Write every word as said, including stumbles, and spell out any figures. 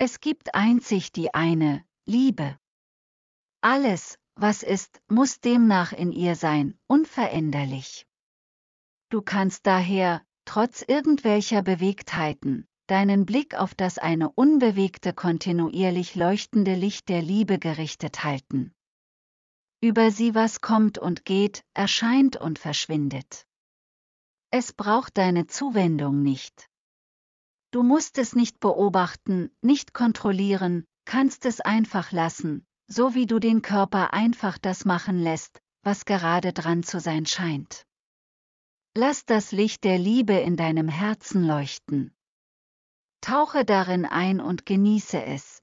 Es gibt einzig die eine, Liebe. Alles, was ist, muss demnach in ihr sein, unveränderlich. Du kannst daher, trotz irgendwelcher Bewegtheiten, deinen Blick auf das eine unbewegte, kontinuierlich leuchtende Licht der Liebe gerichtet halten. Über sie was kommt und geht, erscheint und verschwindet. Es braucht deine Zuwendung nicht. Du musst es nicht beobachten, nicht kontrollieren, kannst es einfach lassen, so wie du den Körper einfach das machen lässt, was gerade dran zu sein scheint. Lass das Licht der Liebe in deinem Herzen leuchten. Tauche darin ein und genieße es.